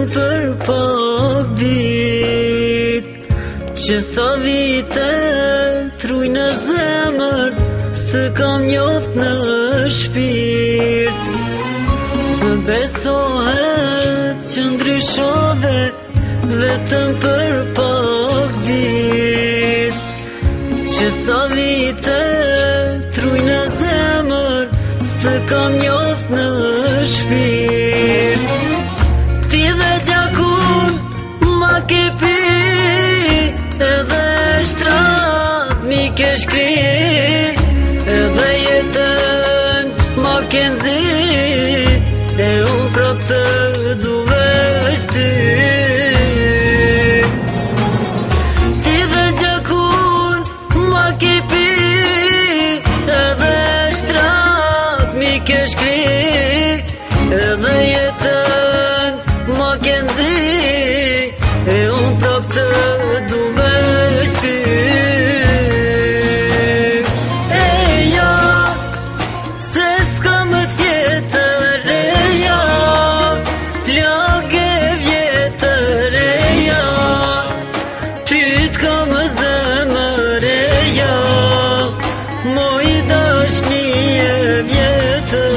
vetëm për pak dit, që sa vite truj në zemër, s'të kam njoft në shpirt. S'më besohet që ndryshove vetëm për pak dit, që sa vite truj në zemër, s'të kam njoft në shpirt. Ti dhe gjakun ma ke pi, edhe shtrat mi ke shkri, edhe jetën ma ke nzi, e unë prap të du veç ty. Ti dhe gjakun ma ke pi, edhe shtrat mi ke shkri, edhe jetën ma ke nzi, e unë prap të du veç ty. E ja, se s'ka më tjetër, e ja, plage vjetër, e ja, ty t'ka më zemër, e ja, moj dashni e vjetër.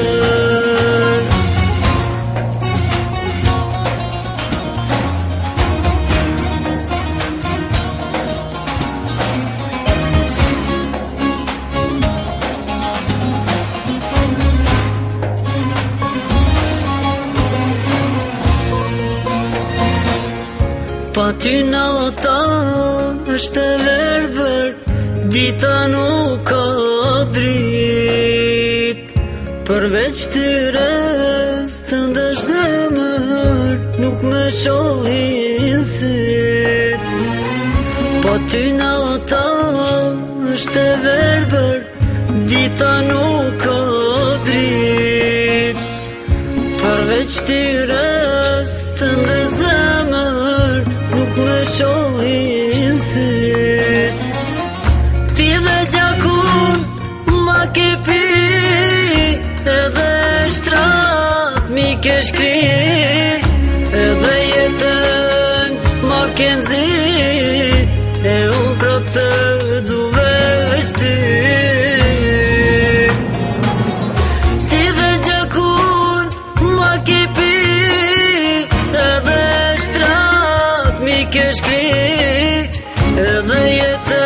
Pa ty nata është e verbër, dita nuk ka drit, përveç ftyres të ndë zemër, nuk me shohin syt. Pa ty nata është e verbër, dita nuk ka drit, përveç ftyres të ndë zemër, nuk me shohin syt. Ti dhe gjakun ma ke pi, edhe shtrat mi ke shkri, edhe jetën ma ke nzi, e unë prap të du veç ty. Ti dhe gjakun ma ke pi, edhe shtrat mi ke shkri, edhe jetën